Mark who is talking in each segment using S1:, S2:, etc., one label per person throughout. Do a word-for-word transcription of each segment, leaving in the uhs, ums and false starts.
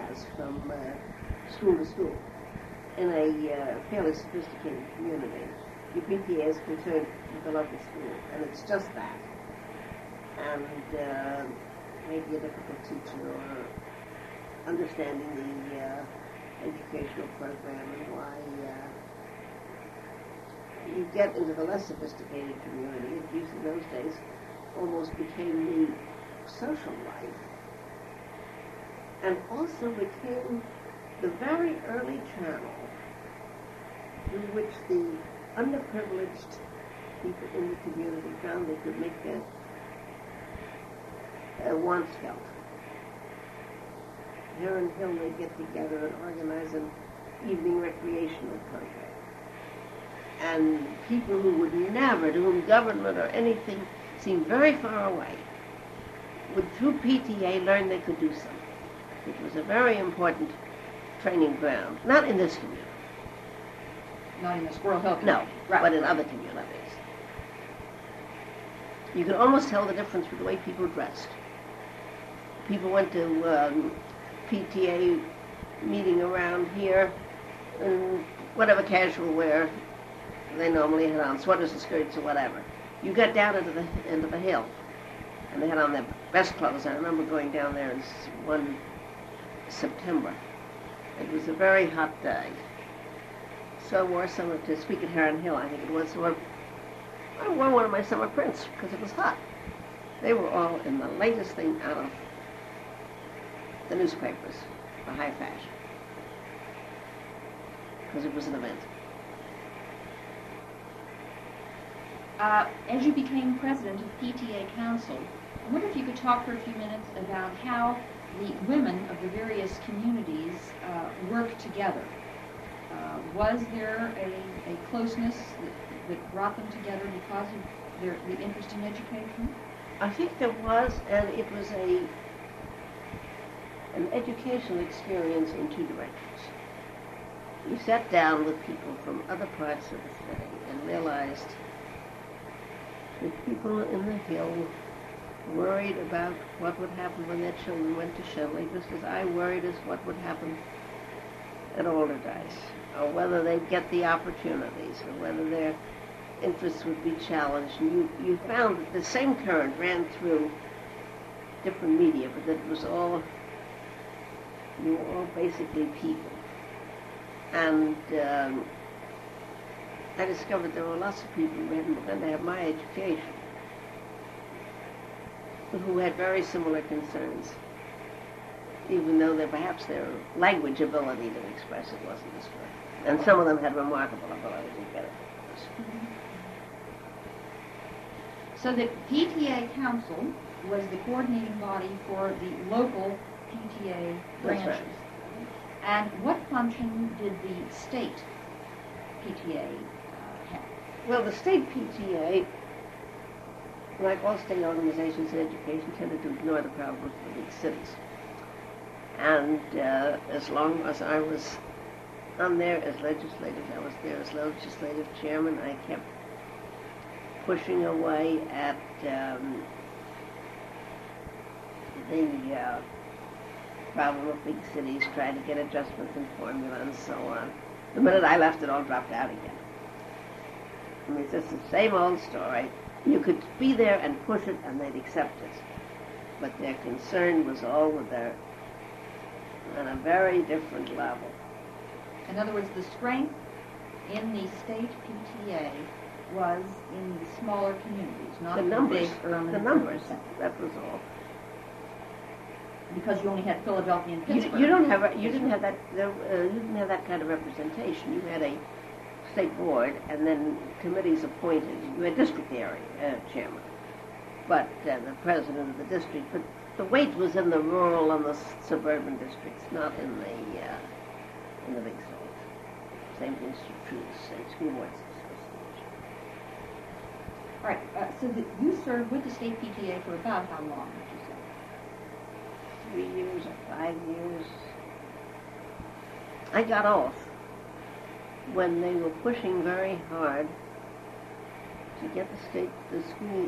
S1: has from uh, school to school. In a uh, fairly sophisticated community, your P T A is concerned with the local school, and it's just that. And uh, maybe a difficult teacher or understanding the uh, educational program and why uh, you get into the less sophisticated community. It used in those days almost became the social life, and also became the very early channel through which the underprivileged people in the community found they could make their uh, wants felt. Here in Hill, they get together and organize an evening recreational program. And people who would never, to whom government or anything seemed very far away, would through P T A learn they could do something. It was a very important training ground. Not in this community.
S2: Not in the Squirrel Hill
S1: No,
S2: community. Right.
S1: but in other communities. You could almost tell the difference with the way people dressed. People went to um, P T A meeting around here in whatever casual wear they normally had on, sweaters and skirts or whatever. You got down into the into the hill, and they had on their best clothes. I remember going down there in one September. It was a very hot day. So I wore some of, to speak at Heron Hill, I think it was, so I wore one of my summer prints because it was hot. They were all in the latest thing out of the newspapers, the high fashion, because it was an event.
S2: Uh, as you became president of P T A Council, I wonder if you could talk for a few minutes about how the women of the various communities uh, work together. Uh, was there a, a closeness that, that brought them together because of their, the interest in education?
S1: I think there was, and it was a an educational experience in two directions. You sat down with people from other parts of the city and realized that people in the Hill worried about what would happen when their children went to Shenley, just as I worried as what would happen at Alderdice, or whether they'd get the opportunities, or whether their interests would be challenged. And you, you found that the same current ran through different media, but that it was all, you were all basically people. And um, I discovered there were lots of people who hadn't begun to have my education, but who had very similar concerns, even though their, perhaps their language ability to express it wasn't as good. And some of them had remarkable ability to get it across.
S2: Mm-hmm. So the P T A Council was the coordinating body for the local P T A branches.
S1: That's right.
S2: And what function did the state P T A uh, have?
S1: Well, the state P T A, like all state organizations in education, tended to ignore the problems of the big cities. And uh, as long as I was on there as legislative, I was there as legislative chairman, I kept pushing away at um, the uh, problem of big cities, trying to get adjustments in formula and so on. The minute I left, it all dropped out again. I mean, it's just the same old story. You could be there and push it, and they'd accept it. But their concern was all with their, on a very different level.
S2: In other words, the strength in the state P T A was in the smaller communities, not
S1: the
S2: the
S1: numbers,
S2: big urban
S1: the numbers.
S2: centers.
S1: That was all.
S2: Because you only had Philadelphia and
S1: You,
S2: Pittsburgh.
S1: you don't have, a- you didn't have that, there, uh, you didn't have that kind of representation. You had a state board, and then committees appointed. You had district area uh, chairman, but uh, the president of the district. But the weight was in the rural and the s- suburban districts, not in the uh, in the big cities. Same thing's true of the state school boards.
S2: All right, uh, so the, you served with the state P T A for about how long, would you say?
S1: Three years or five years. I got off when they were pushing very hard to get the state, the school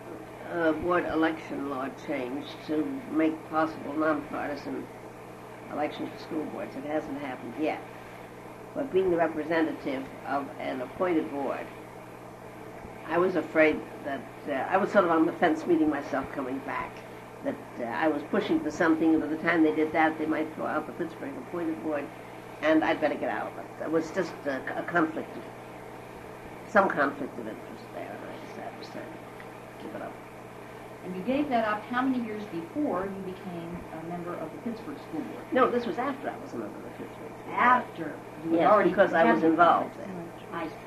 S1: uh, board election law changed to make possible nonpartisan election for school boards. It hasn't happened yet. But being the representative of an appointed board, I was afraid that uh, I was sort of on the fence meeting myself coming back, that uh, I was pushing for something, and by the time they did that, they might throw out the Pittsburgh appointed board, and I'd better get out of it. There was just a, a conflict, of, some conflict of interest there, and I decided, decided to give it up.
S2: And you gave that up how many years before you became a member of the Pittsburgh School Board?
S1: No, this was after I was a member of the Pittsburgh School Board.
S2: After you had
S1: Yes,
S2: already
S1: because I was
S2: had-
S1: involved there.
S2: I see.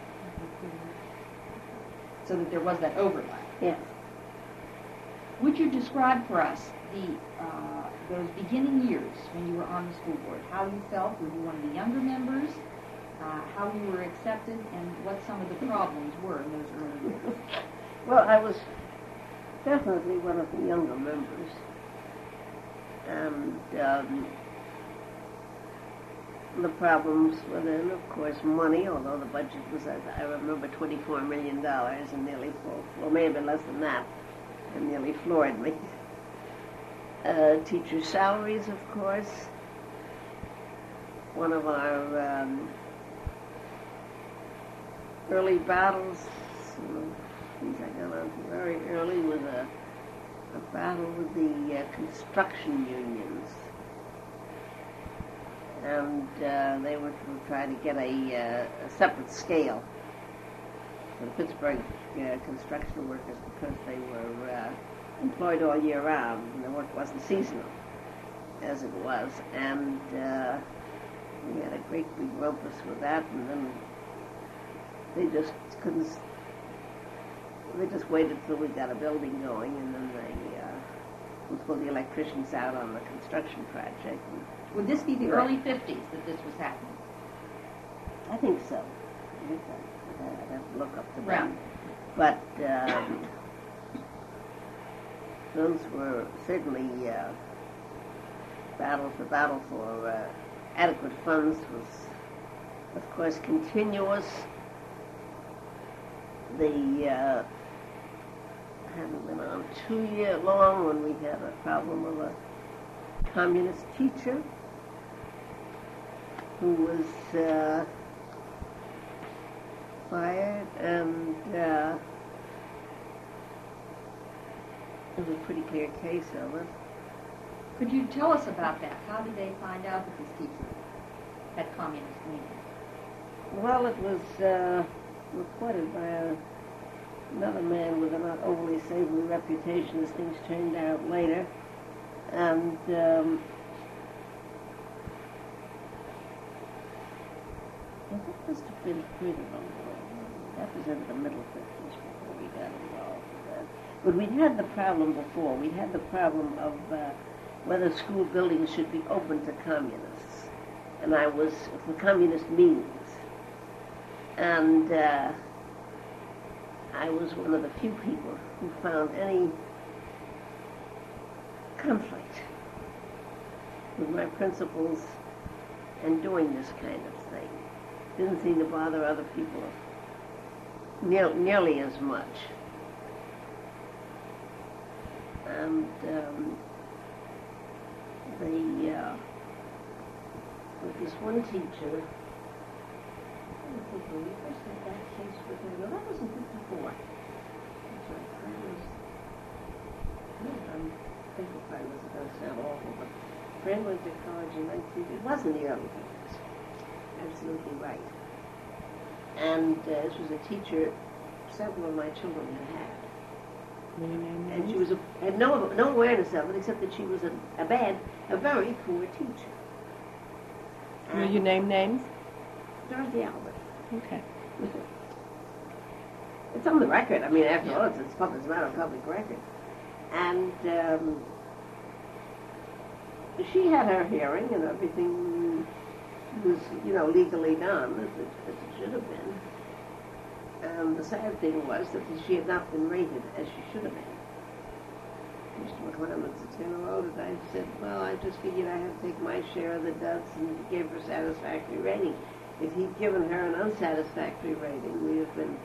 S2: So that there was that overlap.
S1: Yes.
S2: Would you describe for us the uh, those beginning years when you were on the school board? How you felt? Were you one of the younger members? Uh, how you were accepted, and what some of the problems were in those early years?
S1: Well, I was definitely one of the younger members, and um, the problems were then, of course, money, although the budget was, I I remember, twenty-four million dollars, and nearly, full, well, may have been less than that, and nearly floored me. Uh, teacher salaries, of course. One of our um, early battles, things I got on to very early, was a, a battle with the uh, construction unions. And uh, they were trying to get a, uh, a separate scale for the Pittsburgh uh, construction workers because they were uh, employed all year round and the work wasn't seasonal, as it was. And uh, we had a great big rumpus with that, and then they just couldn't, they just waited till we got a building going, and then they uh, would pull the electricians out on the construction project. And
S2: Would this be the
S1: Right.
S2: early fifties that this was happening?
S1: I think so. I think that, I'd have to look up the
S2: Right.
S1: date. But um, those were certainly uh, battle for battle for uh, adequate funds was, of course, continuous. The uh, hadn't been on too year long when we had a problem of a communist teacher who was uh, fired, and uh, it was a pretty clear case of it.
S2: Could you tell us about that? How did they find out that this teacher had communist leanings?
S1: Well, it was uh, reported by a, another man with a not overly savory reputation, as things turned out later, and um, I think it must have been pretty long. That was in the middle fifties before we got involved with that. But we'd had the problem before. We'd had the problem of uh, whether school buildings should be open to communists. And I was for communist meetings. And uh, I was one of the few people who found any conflict with my principles and doing this kind of thing. Didn't seem to bother other people near, nearly as much. And um, the uh, with this one teacher, I don't think when we first had that case with him, no, that was in fifty-four. That's right. I was, I'm thinking probably was going to sound awful, but Fran went to college in nineteen, it was in the early fifties. Absolutely right. And uh, this was a teacher several of my children had had. And she was a, had no no awareness of it except that she was a, a bad, a very poor teacher.
S3: Will you name names?
S1: Dorothy Albert.
S3: Okay.
S1: It's on the record. I mean, after all, it's, it's, public, it's a matter of public record. And um, she had her hearing, and everything was, you know, legally done, as it, as it should have been. And the sad thing was that she had not been rated as she should have been. Mister McClements, a ten-year-old, and I said, well, I just figured I had to take my share of the ducks and give her a satisfactory rating. If he'd given her an unsatisfactory rating, we'd have been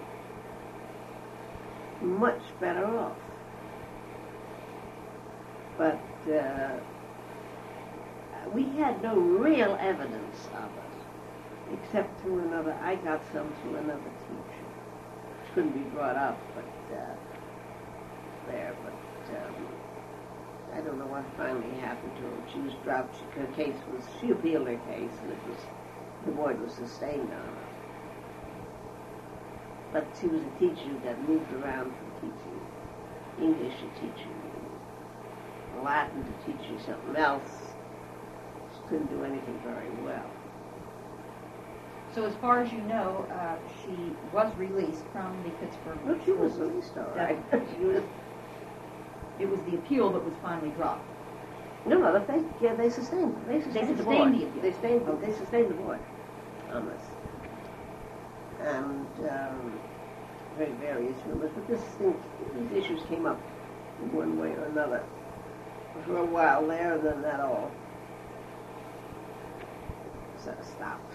S1: much better off. But uh, we had no real evidence of it, except through another, I got some through another teacher. Couldn't be brought up, but, uh, there, but, um, I don't know what finally happened to her. She was dropped, she, her case was, she appealed her case, and it was, the board was sustained on her. But she was a teacher that moved around from teaching English to teaching Latin to teaching something else. She couldn't do anything very well.
S2: So as far as you know, uh, she was released from the Pittsburgh
S1: Well, she was
S2: School.
S1: released all right. She was,
S2: It was the appeal that was finally dropped.
S1: no, no, but they, yeah, they sustained, they sustained the board.
S2: sustained the appeal.
S1: They sustained, they sustained the board on this. And, um, very various rumors, but this thing, these issues came up in one way or another for a while there, and then that all sort of stopped.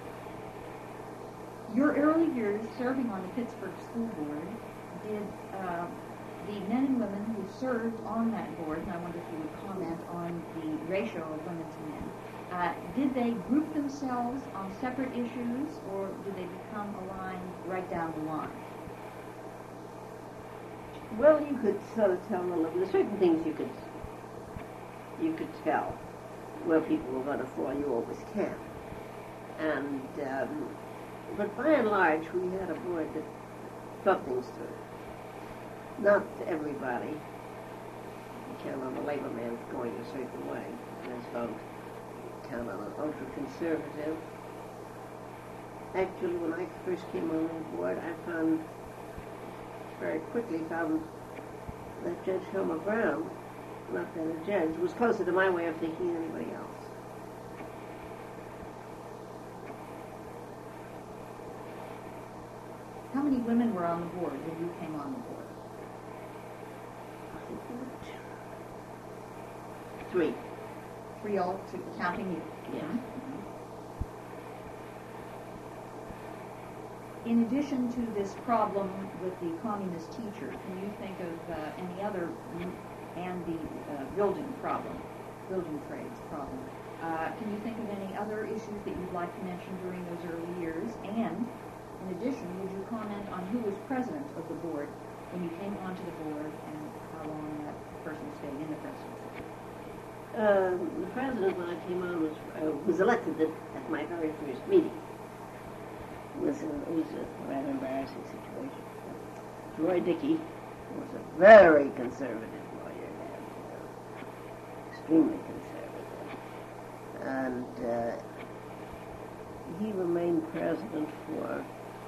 S2: Your early years serving on the Pittsburgh School Board, did uh, the men and women who served on that board, and I wonder if you would comment on the ratio of women to men, uh, did they group themselves on separate issues, or did they become aligned right down the line?
S1: Well, you could sort of tell a little. There's certain things you could you could tell where people were going to fall. You always can. And um, but by and large, we had a board that thought things through. Not everybody. You count on the labor man going a certain way. There's vote. You count on an ultra-conservative. Actually, when I first came on the board, I found very quickly found that Judge Helmer Brown, not that a judge, was closer to my way of thinking than anybody else.
S2: How many women were on the board when you came on the board?
S1: I think there were two. Three.
S2: Three all, to, counting you.
S1: Yeah.
S2: In addition to this problem with the communist teacher, can you think of uh, any other, and the uh, building problem, building trades problem? Uh, can you think of any other issues that you'd like to mention during those early years? And in addition, would you comment on who was president of the board when you came onto the board and how long that person stayed in the presidency?
S1: Um, the president, when I came on, was uh, was elected at, at my very first meeting. It was, a, it was a rather embarrassing situation. Roy Dickey was a very conservative lawyer, and, uh, extremely conservative. And uh, he remained president for,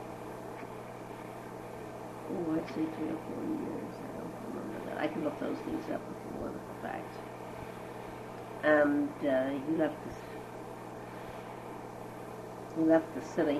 S1: oh, I'd say three or four years. I don't remember that. I can look those things up if you want the facts. And uh, he left the, he left the city.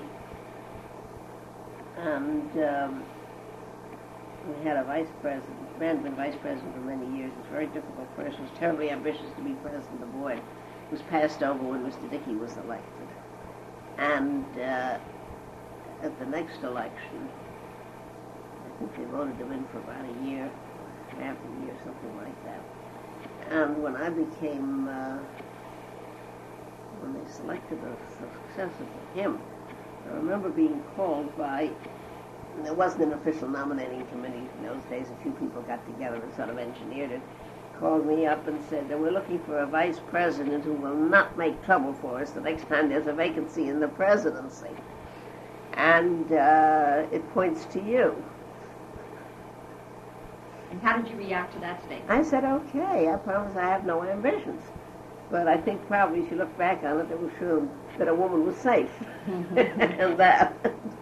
S1: And um, we had a vice president. Man had been vice president for many years. He was a very difficult person. He was terribly ambitious to be president of the board. He was passed over when Mister Dickey was elected. And uh, at the next election, I think they voted him in for about a year, half a year, something like that. And when I became, uh, when they selected a successor for him, I remember being called by, and there wasn't an official nominating committee in those days, a few people got together and sort of engineered it, called me up and said that we're looking for a vice president who will not make trouble for us the next time there's a vacancy in the presidency. And uh, it points to you.
S2: And how did you react to that statement?
S1: I said, okay, I promise I have no ambitions. But I think probably if you look back on it, it was shown that a woman was safe. And that.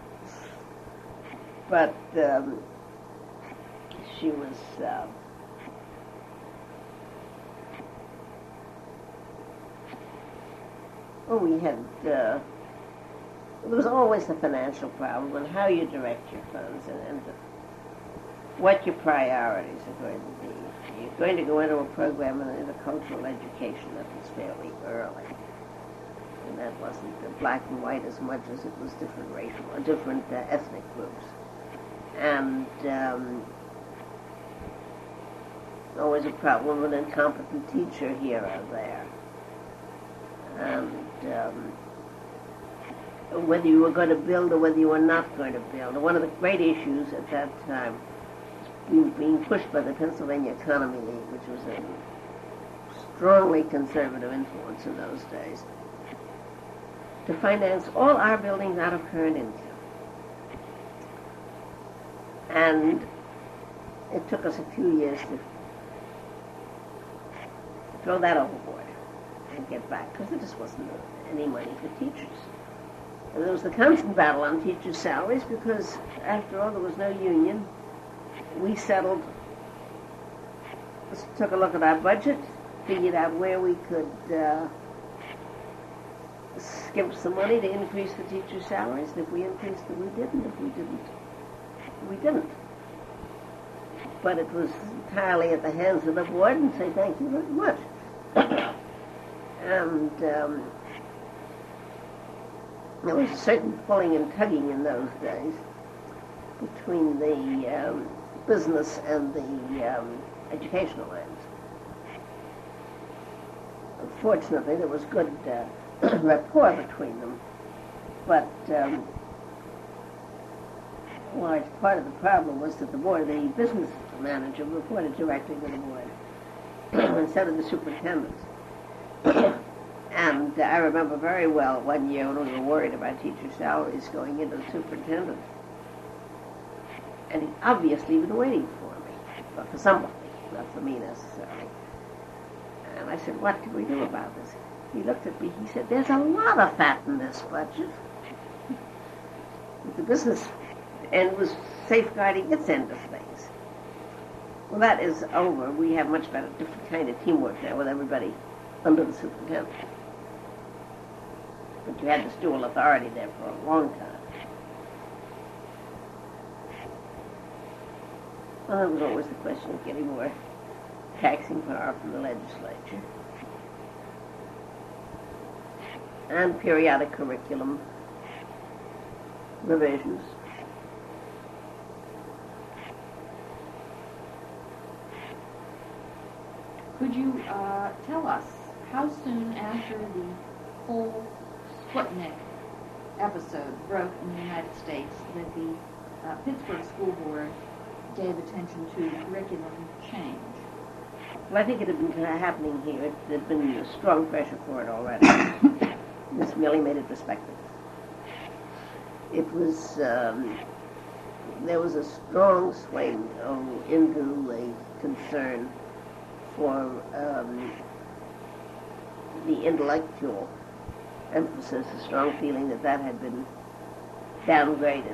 S1: But um, she was... Uh, well, we had... Uh, there was always the financial problem and how you direct your funds and, and the, what your priorities are going to be. You're going to go into a program in intercultural education that was fairly early. And that wasn't black and white as much as it was different racial, or different uh, ethnic groups. And um, always a problem with an incompetent teacher here or there. and um, whether you were going to build or whether you were not going to build. And one of the great issues at that time was being pushed by the Pennsylvania Economy League, which was a strongly conservative influence in those days, to finance all our buildings out of current income. And it took us a few years to throw that overboard and get back, because there just wasn't any money for teachers. And there was the constant battle on teachers' salaries, because after all, there was no union. We settled, took a look at our budget, figured out where we could uh, skimp some money to increase the teachers' salaries. And if we increased them, we didn't. If we didn't, we didn't. But it was entirely at the hands of the board, and say thank you very much. And um, there was a certain pulling and tugging in those days between the um, business and the um, educational ends. Fortunately, there was good uh, rapport between them, but um, a large part of the problem was that the board, the business manager, reported directly to the board, instead of the superintendent. And uh, I remember very well one year when we were worried about teacher salaries going into the superintendent. And he obviously been waiting for me, but for somebody, not for me necessarily. And I said, what can we do about this? He looked at me, he said, there's a lot of fat in this budget. The business end was safeguarding its end of things. Well, that is over. We have much better, different kind of teamwork now with everybody under the superintendent. But you had this dual authority there for a long time. Well, there was always the question of getting more taxing power from the legislature. And periodic curriculum revisions.
S2: Could you uh, tell us how soon after the whole Sputnik episode broke in the United States that the uh, Pittsburgh School Board gave attention to curriculum change?
S1: Well, I think it had been happening here. It had been a strong pressure for it already. This really made it respected. It was, um, there was a strong swing oh, into a concern for um, the intellectual emphasis, a strong feeling that that had been downgraded.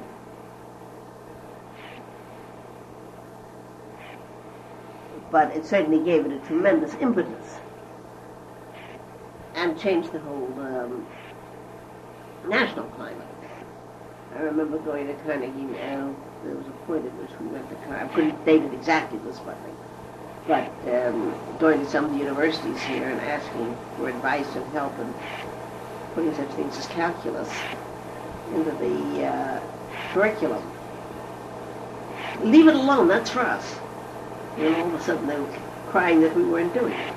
S1: But it certainly gave it a tremendous impetus and changed the whole um, national climate. I remember going to Carnegie Mellon. There was a point at which we went to Carnegie. I couldn't date it exactly this morning, but um, going to some of the universities here and asking for advice and help and putting such things as calculus into the uh, curriculum. Leave it alone, that's for us. And all of a sudden they were crying that we weren't doing it.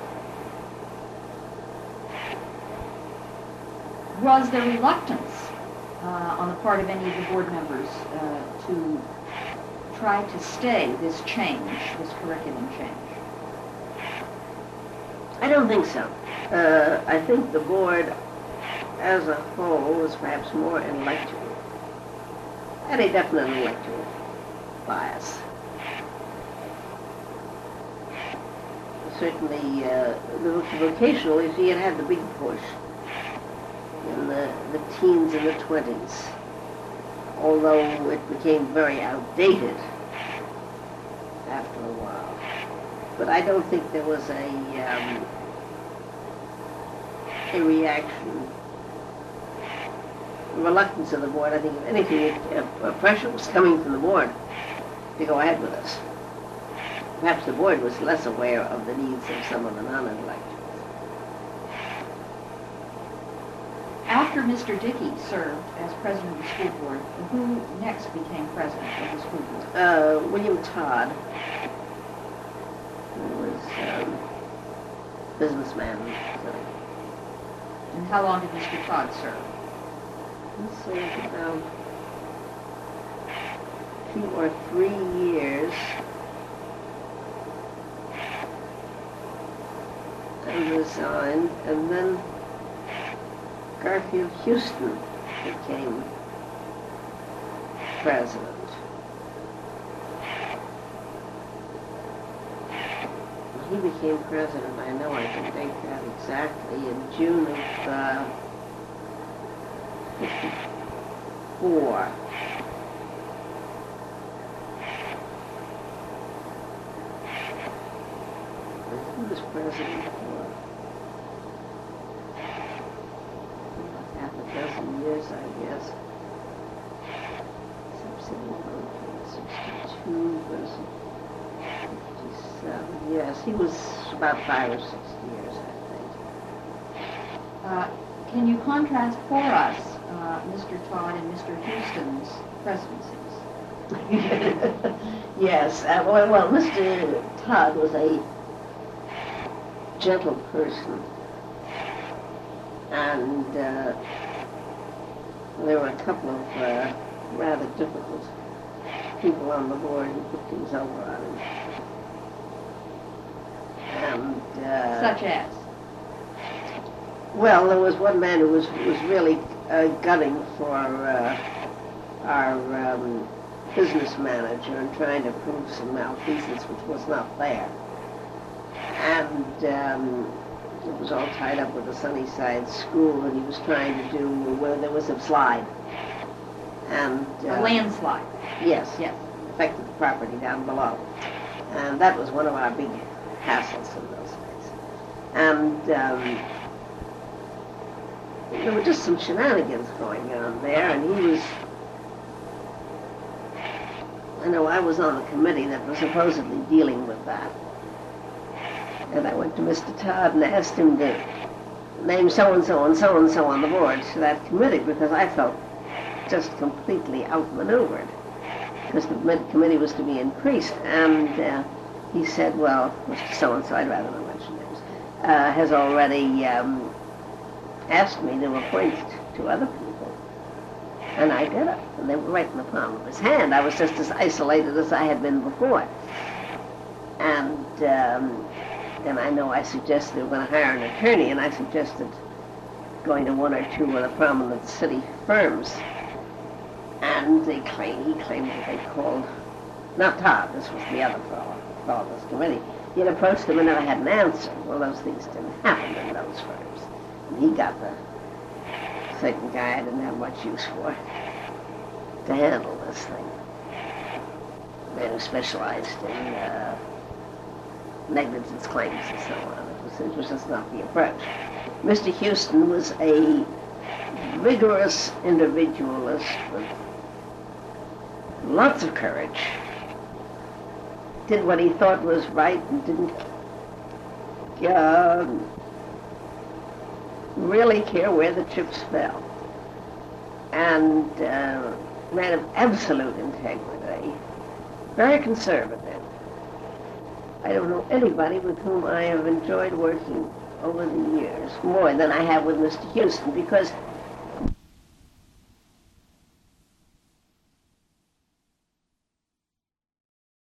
S2: Was there reluctance uh, on the part of any of the board members uh, to try to stay this change, this curriculum change?
S1: I don't think so. Uh, I think the board as a whole was perhaps more intellectual. Had a definite intellectual bias. Certainly, uh, the vocational, you see, it had the big push in the, the teens and the twenties, although it became very outdated after a while. But I don't think there was a, um, a reaction, a reluctance of the board. I think, if anything, it, uh, pressure was coming from the board to go ahead with us. Perhaps the board was less aware of the needs of some of the non-intellectuals.
S2: After Mister Dickey served as president of the school board, who next became president of the school board?
S1: Uh, William Todd, who was um, businessman, so
S2: And how long did Mister Todd serve?
S1: Let's see, about two or three years. And resigned, and then Garfield Houston became president. When he became president, I know I can date that exactly, in June of uh, fifty-four. He was president for about half a dozen years, I guess. sixty-two was fifty-seven. Yes, he was about five or six years, I think.
S2: Uh, can you contrast for us uh, Mister Todd and Mister Houston's presidencies?
S1: Yes, uh, well, well, Mister Todd was a gentle person, and uh, there were a couple of uh, rather difficult people on the board who put things over on him. And, uh,
S2: Such as?
S1: well, there was one man who was was really uh, gunning for uh, our um, business manager and trying to prove some malfeasance which was not there. And um, it was all tied up with the Sunnyside School, and he was trying to do where there was a slide. And uh,
S2: A landslide.
S1: yes,
S2: Yes.
S1: affected the property down below. And that was one of our big hassles in those days. And um, there were just some shenanigans going on there, and he was, I know I was on the committee that was supposedly dealing with that. And I went to Mister Todd and asked him to name so-and-so and so-and-so on the board to that committee, because I felt just completely outmaneuvered, because the committee was to be increased. And uh, he said, well, Mister So-and-so, I'd rather not mention names, uh, has already um, asked me to appoint two other people. And I did it. And they were right in the palm of his hand. I was just as isolated as I had been before. And um, then I know I suggested they were going to hire an attorney, and I suggested going to one or two of the prominent city firms. And they claimed, he claimed that they called, not Todd, this was the other fellow, fellow of this committee. He had approached them and never had an answer. Well, those things didn't happen in those firms. And he got the second guy I didn't have much use for to handle this thing. A man who specialized in uh, negligence claims and so on. It was, it was just not the approach. Mister Houston was a vigorous individualist with lots of courage, did what he thought was right, and didn't uh, really care where the chips fell, and uh, man of absolute integrity, very conservative. I don't know anybody with whom I have enjoyed working over the years more than I have with Mister Houston, because